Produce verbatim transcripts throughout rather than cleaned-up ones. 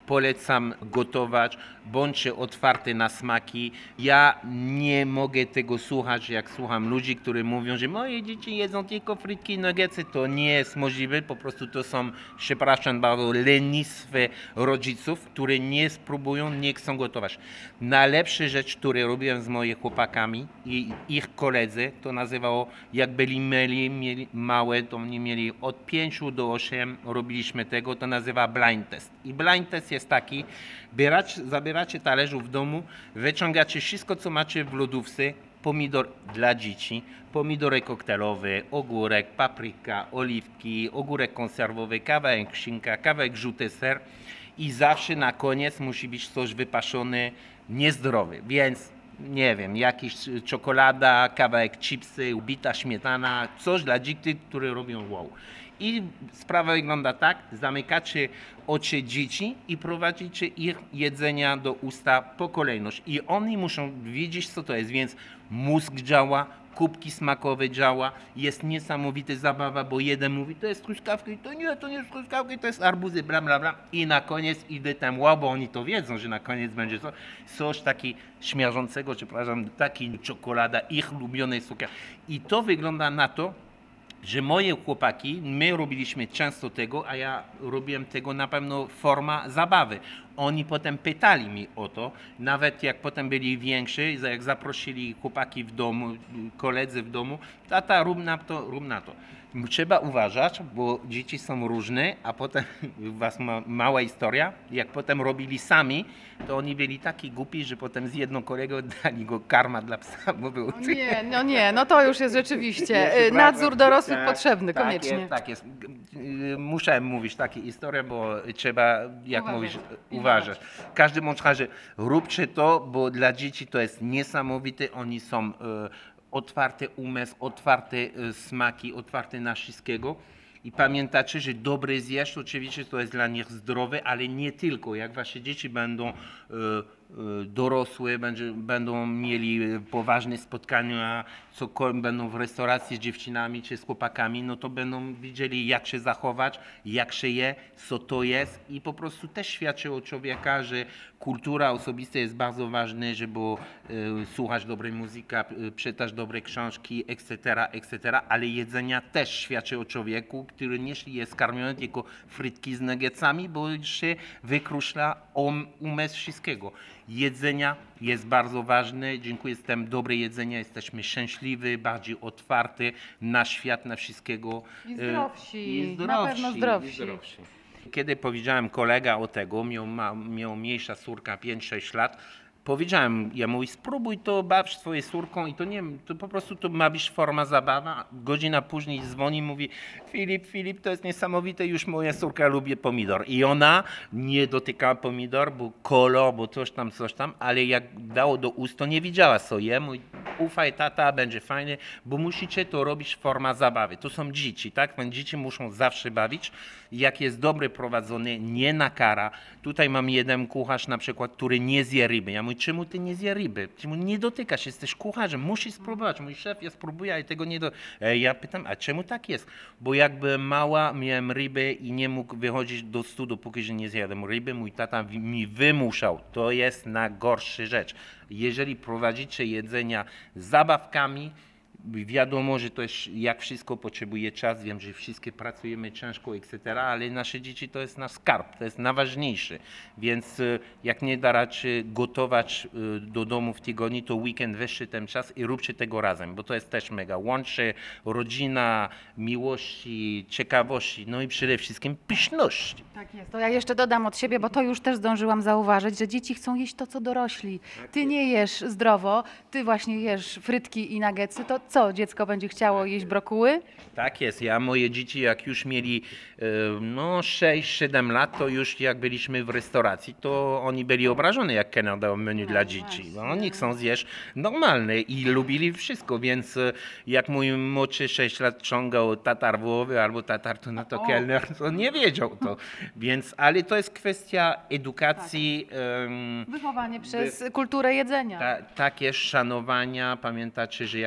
polecam gotować, bądźcie otwarty na smaki. Ja nie mogę tego słuchać, jak słucham ludzi, którzy mówią, że moje dzieci jedzą tylko frytki i nuggetsy. To nie jest możliwe, po prostu to są, przepraszam bardzo, lenistwo rodziców, którzy nie spróbują, nie chcą gotować. Najlepsza rzecz, którą robiłem z moimi chłopakami i ich koledzy, to nazywało, jak byli mieli, mieli małe, to oni mieli od pięciu do ośmiu, robiliśmy tego, to nazywa blind test. I blind test jest taki, bieracie, zabieracie talerzu w domu, wyciągacie wszystko, co macie w lodówce, pomidor dla dzieci, pomidory koktajlowe, ogórek, papryka, oliwki, ogórek konserwowy, kawałek szynka, kawałek żółty ser i zawsze na koniec musi być coś wypaszone, niezdrowy, więc nie wiem, jakiś czekolada, kawałek chipsy, ubita śmietana, coś dla dzieci, które robią wow. I sprawa wygląda tak, zamykacie oczy dzieci i prowadzicie ich jedzenia do usta po kolejność. I oni muszą wiedzieć, co to jest, więc mózg działa, kubki smakowe działa, jest niesamowita zabawa, bo jeden mówi, to jest truskawki, to nie, to nie jest truskawki, to jest arbuzy, bla, bla, bla. I na koniec idę tam, wow, bo oni to wiedzą, że na koniec będzie coś, coś taki śmierdzącego, przepraszam, taki czekolada, ich ulubiony cukier. I to wygląda na to, że moje chłopaki, my robiliśmy często tego, a ja robiłem tego na pewno forma zabawy. Oni potem pytali mi o to, nawet jak potem byli więksi, jak zaprosili chłopaki w domu, koledzy w domu, tata rób na to, rób na to. Trzeba uważać, bo dzieci są różne, a potem was ma mała historia, jak potem robili sami, to oni byli taki głupi, że potem z jedną kolegą dali go karma dla psa, bo był... No nie, no nie, no to już jest rzeczywiście Jest nadzór prawda. dorosłych Tak, potrzebny, tak koniecznie. Jest, tak jest. Muszę mówić takie historie, bo trzeba, jak Uważać. mówisz, uważać. Każdy bądź razie róbcie to, bo dla dzieci to jest niesamowite, oni są e, otwarty umysł, otwarte e, smaki, otwarte na wszystkiego. I pamiętacie, że dobre zjeść, oczywiście to jest dla nich zdrowe, ale nie tylko. Jak wasze dzieci będą e, e, dorosłe, będzie, będą mieli poważne spotkania, cokolwiek będą w restauracji z dziewczynami czy z chłopakami, no to będą wiedzieli, jak się zachować, jak się je, co to jest i po prostu też świadczy o człowieka, że kultura osobista jest bardzo ważna, żeby e, słuchać dobrej muzyki, e, czytać dobre książki, et cetera, et cetera, ale jedzenia też świadczy o człowieku, który nie jest karmiony tylko frytki z nuggetsami, bo się wykruszla um, umysł wszystkiego. Jedzenia jest bardzo ważne, dziękuję za dobre jedzenie, jesteśmy szczęśliwi, bardziej otwarty na świat, na wszystkiego. I zdrowsi, I zdrowsi, na pewno zdrowsi. I zdrowsi. Kiedy powiedziałem kolega o tego, miał, ma, miał mniejsza córka, pięć sześć lat, powiedziałem, ja mówię, spróbuj to, baw swoją córką i to nie, to po prostu to ma być forma zabawa. Godzina później dzwoni, mówi, Filip, Filip, to jest niesamowite, już moja córka lubi pomidor. I ona nie dotykała pomidor, bo kolor, bo coś tam, coś tam, ale jak dało do ust, to nie widziała co je. Mówi, ufaj tata, będzie fajnie, bo musicie to robić forma zabawy. To są dzieci, tak? Więc dzieci muszą zawsze bawić. Jak jest dobrze prowadzone, nie nakara. Tutaj mam jeden kucharz na przykład, który nie zje ryby. Ja mówię, czemu ty nie zje ryby? Czemu nie dotykasz? Jesteś kucharzem, musisz spróbować. Mój szef, ja spróbuję, ale tego nie do... Ja pytam, a czemu tak jest? Bo jak byłem mała, miałem rybę i nie mógł wychodzić do stu, dopóki że nie zjadłem ryby. Mój tata mi wymuszał. To jest najgorsza rzecz. Jeżeli prowadzicie jedzenia z zabawkami, wiadomo, że to jest, jak wszystko potrzebuje czas, wiem, że wszystkie pracujemy ciężko, et cetera, ale nasze dzieci to jest nasz skarb, to jest najważniejsze, więc jak nie da raczej gotować do domu w tygodniu, to weekend weźcie ten czas i róbcie tego razem, bo to jest też mega. Łączy rodzina, miłości, ciekawości, no i przede wszystkim pyszności. Tak jest. To ja jeszcze dodam od siebie, bo to już też zdążyłam zauważyć, że dzieci chcą jeść to, co dorośli. Ty nie jesz zdrowo, ty właśnie jesz frytki i nuggetsy, to co, dziecko będzie chciało jeść brokuły? Tak jest. Ja, moje dzieci, jak już mieli no, sześć siedem lat, to już jak byliśmy w restauracji, to oni byli obrażeni, jak kelner dał menu No dla dzieci. Bo oni chcą zjeść normalne i lubili wszystko, więc jak mój młodszy sześć lat ciągał tatar wołowy albo tatar, to na to O. kelner to nie wiedział to. Więc, ale to jest kwestia edukacji. em, Wychowanie przez kulturę jedzenia. Ta, takie szanowania, pamiętacie, że jak siadamy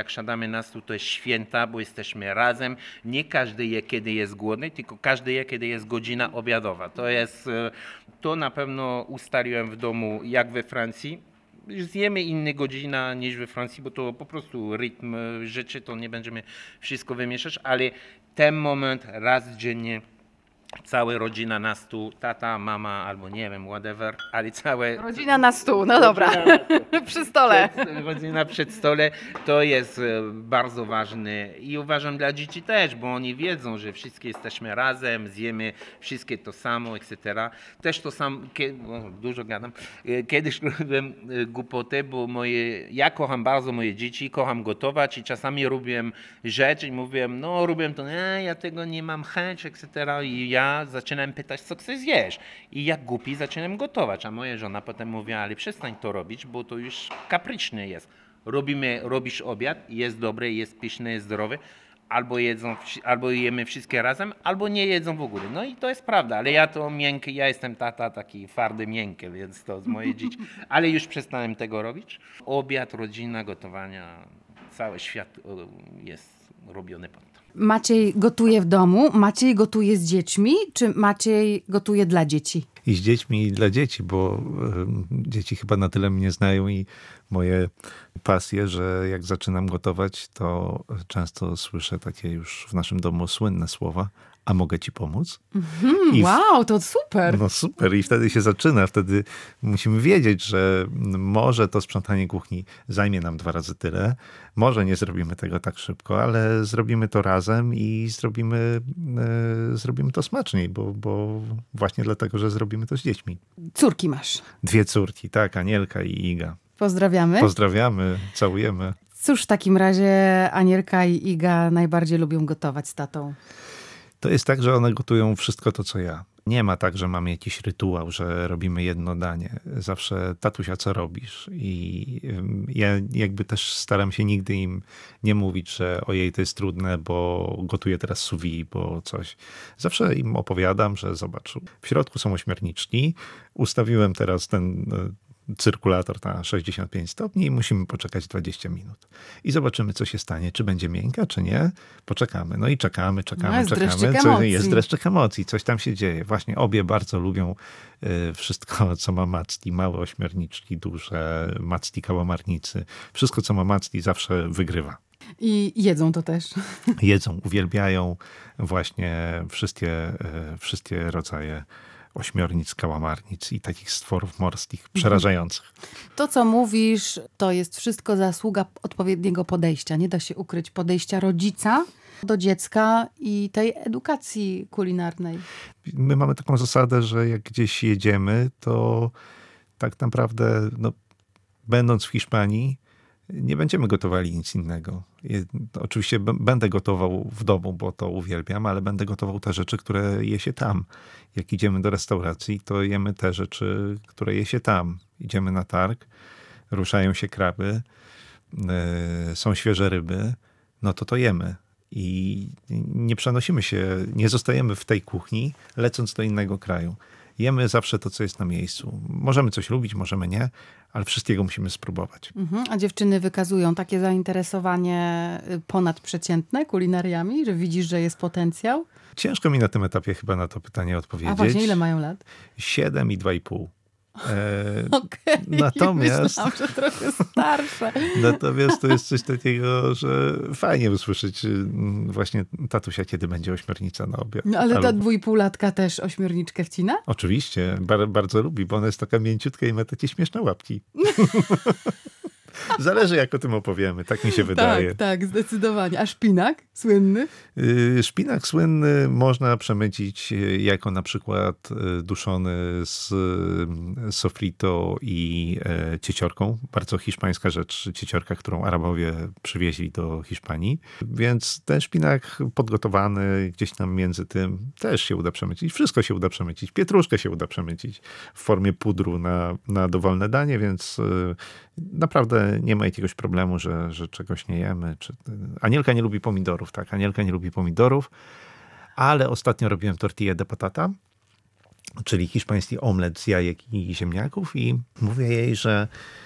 nas to jest święta, bo jesteśmy razem. Nie każdy je, kiedy jest głodny, tylko każdy je, kiedy jest godzina obiadowa. To jest, to na pewno ustaliłem w domu, jak we Francji. Zjemy inne godzina niż we Francji, bo to po prostu rytm rzeczy, to nie będziemy wszystko wymieszać, ale ten moment raz dziennie, cała rodzina na stół, tata, mama albo nie wiem, whatever, ale całe... Rodzina na stół, no dobra, przy stole. Przed, rodzina przed stole to jest bardzo ważne i uważam dla dzieci też, bo oni wiedzą, że wszyscy jesteśmy razem, zjemy wszystkie to samo, et cetera. Też to samo, dużo gadam, kiedyś robiłem głupotę, bo moje, ja kocham bardzo moje dzieci, kocham gotować i czasami robiłem rzecz i mówiłem, no robiłem to, nie, ja tego nie mam chęć, et cetera. I ja Ja zaczynam pytać, co chcesz zjeść. I jak głupi zaczynam gotować, a moja żona potem mówi, ale przestań to robić, bo to już kapryczne jest. Robimy, robisz obiad, jest dobry, jest pyszny, jest zdrowy, albo, jedzą, albo jemy wszystkie razem, albo nie jedzą w ogóle. No i to jest prawda, ale ja to miękki, ja jestem tata taki twardy, miękki, więc to z moje dzieci. Ale już przestałem tego robić. Obiad, rodzina, gotowania, cały świat jest robiony pod to. Maciej gotuje w domu, Maciej gotuje z dziećmi, czy Maciej gotuje dla dzieci? I z dziećmi, i dla dzieci, bo y, dzieci chyba na tyle mnie znają i moje pasje, że jak zaczynam gotować, to często słyszę takie już w naszym domu słynne słowa, a mogę ci pomóc? Mm, I w- wow, to super. No super i wtedy się zaczyna, wtedy musimy wiedzieć, że może to sprzątanie kuchni zajmie nam dwa razy tyle, może nie zrobimy tego tak szybko, ale zrobimy to razem i zrobimy, e, zrobimy to smaczniej, bo, bo właśnie dlatego, że zrobimy to z dziećmi. Córki masz. Dwie córki, tak, Anielka i Iga. Pozdrawiamy. Pozdrawiamy, całujemy. Cóż w takim razie Anielka i Iga najbardziej lubią gotować z tatą? To jest tak, że one gotują wszystko to, co ja. Nie ma tak, że mamy jakiś rytuał, że robimy jedno danie. Zawsze tatusia, co robisz? I ym, ja jakby też staram się nigdy im nie mówić, że ojej, to jest trudne, bo gotuję teraz sous vide, bo coś. Zawsze im opowiadam, że zobacz, w środku są ośmiorniczki. Ustawiłem teraz ten y, cyrkulator na sześćdziesiąt pięć stopni i musimy poczekać dwadzieścia minut. I zobaczymy, co się stanie. Czy będzie miękka, czy nie. Poczekamy. No i czekamy, czekamy, No, jest czekamy. dreszczyk Co, emocji. jest dreszczyk emocji. Coś tam się dzieje. Właśnie obie bardzo lubią y, wszystko, co ma macli. Małe ośmiorniczki, duże macli, kałamarnicy. Wszystko, co ma macli, zawsze wygrywa. I jedzą to też. Jedzą, uwielbiają właśnie wszystkie, y, wszystkie rodzaje ośmiornic, kałamarnic i takich stworów morskich przerażających. To, co mówisz, to jest wszystko zasługa odpowiedniego podejścia. Nie da się ukryć podejścia rodzica do dziecka i tej edukacji kulinarnej. My mamy taką zasadę, że jak gdzieś jedziemy, to tak naprawdę, no, będąc w Hiszpanii, nie będziemy gotowali nic innego. Je, oczywiście b- będę gotował w domu, bo to uwielbiam, ale będę gotował te rzeczy, które je się tam. Jak idziemy do restauracji, to jemy te rzeczy, które je się tam. Idziemy na targ, ruszają się kraby, yy, są świeże ryby, no to to jemy. I nie przenosimy się, nie zostajemy w tej kuchni, lecąc do innego kraju. Jemy zawsze to, co jest na miejscu. Możemy coś lubić, możemy nie, ale wszystkiego musimy spróbować. Mhm. A dziewczyny wykazują takie zainteresowanie ponadprzeciętne kulinariami, że widzisz, że jest potencjał? Ciężko mi na tym etapie chyba na to pytanie odpowiedzieć. A właśnie, ile mają lat? Siedem i dwa i pół. E, Okej, natomiast, myślałam, że trochę starsze. natomiast to jest coś takiego, że fajnie usłyszeć mm, właśnie tatusia, kiedy będzie ośmiornica na obiad. No, ale ta Albo- dwójpółlatka też ośmiorniczkę wcina? Oczywiście, bar, bardzo lubi, bo ona jest taka mięciutka i ma takie śmieszne łapki. Zależy, jak o tym opowiemy, tak mi się wydaje. Tak, tak, zdecydowanie. A szpinak słynny? Y, Szpinak słynny można przemycić y, jako na przykład y, duszony z y, sofrito i e, cieciorką. Bardzo hiszpańska rzecz, cieciorka, którą Arabowie przywieźli do Hiszpanii. Więc ten szpinak podgotowany gdzieś tam między tym też się uda przemycić. Wszystko się uda przemycić. Pietruszkę się uda przemycić w formie pudru na, na dowolne danie, więc y, naprawdę nie ma jakiegoś problemu, że, że czegoś nie jemy. Czy... Anielka nie lubi pomidorów, tak? Anielka nie lubi pomidorów, ale ostatnio robiłem tortilla de patata, czyli hiszpański omlet z jajek i ziemniaków i mówię jej, że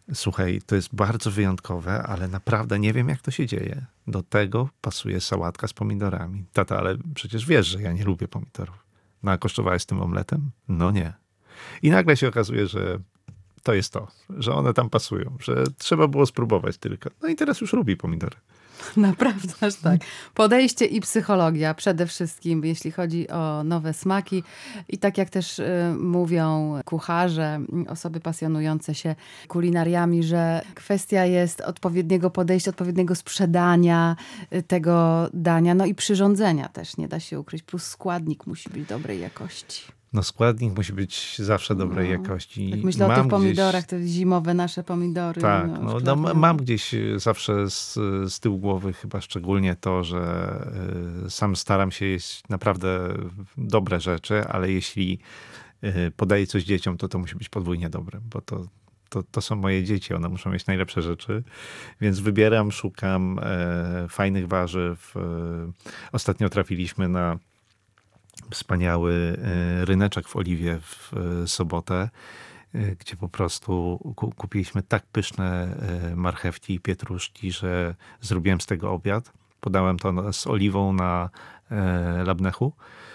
Słuchaj, to jest bardzo wyjątkowe, ale naprawdę nie wiem, jak to się dzieje. Do tego pasuje sałatka z pomidorami. Tata, ale przecież wiesz, że ja nie lubię pomidorów. No a kosztowałeś z tym omletem? No nie. I nagle się okazuje, że to jest to, że one tam pasują, że trzeba było spróbować tylko. No i teraz już lubi pomidory. Naprawdę, aż tak. Podejście i psychologia przede wszystkim, jeśli chodzi o nowe smaki. I tak jak też y, mówią kucharze, osoby pasjonujące się kulinariami, że kwestia jest odpowiedniego podejścia, odpowiedniego sprzedania y, tego dania, no i przyrządzenia też, nie da się ukryć. Plus składnik musi być dobrej jakości. No składnik musi być zawsze dobrej No. jakości. Jak myślę o Mam tych pomidorach, gdzieś... te zimowe nasze pomidory. Tak, no, no, no, szklarniane. mam gdzieś zawsze z, z tyłu głowy chyba szczególnie to, że y, sam staram się jeść naprawdę dobre rzeczy, ale jeśli y, podaję coś dzieciom, to to musi być podwójnie dobre, bo to, to, to są moje dzieci, one muszą mieć najlepsze rzeczy, więc wybieram, szukam e, fajnych warzyw. E, ostatnio trafiliśmy na wspaniały e, ryneczek w Oliwie w e, sobotę, gdzie po prostu kupiliśmy tak pyszne marchewki i pietruszki, że zrobiłem z tego obiad. Podałem to z oliwą na labnechu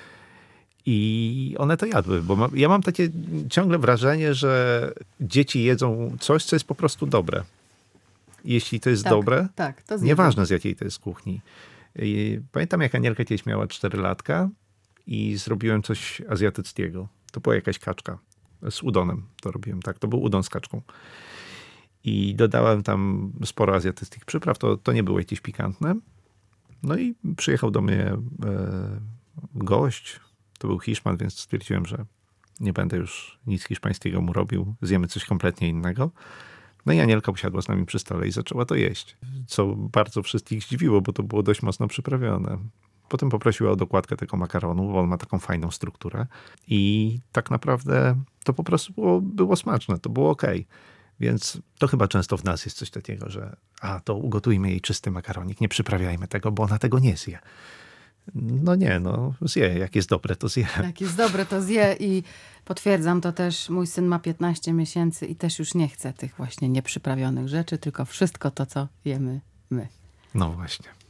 i one to jadły, bo ja mam takie ciągle wrażenie, że dzieci jedzą coś, co jest po prostu dobre. Jeśli to jest tak, dobre, tak, to zjedzą. Nieważne z jakiej to jest kuchni. I pamiętam, jak Anielka kiedyś miała cztery latka i zrobiłem coś azjatyckiego. To była jakaś kaczka. Z udonem to robiłem, tak. To był udon z kaczką. I dodałem tam sporo azjatyckich przypraw. To, to nie było jakieś pikantne. No i przyjechał do mnie e, gość. To był Hiszpan, więc stwierdziłem, że nie będę już nic hiszpańskiego mu robił. Zjemy coś kompletnie innego. No i Anielka usiadła z nami przy stole i zaczęła to jeść. Co bardzo wszystkich zdziwiło, bo to było dość mocno przyprawione. Potem poprosiła o dokładkę tego makaronu, bo on ma taką fajną strukturę. I tak naprawdę to po prostu było, było smaczne, to było okej. Więc to chyba często w nas jest coś takiego, że a to ugotujmy jej czysty makaronik, nie przyprawiajmy tego, bo ona tego nie zje. No nie, no zje. Jak jest dobre, to zje. Jak jest dobre, to zje i potwierdzam to też. Mój syn ma piętnaście miesięcy i też już nie chce tych właśnie nieprzyprawionych rzeczy, tylko wszystko to, co jemy my. No właśnie.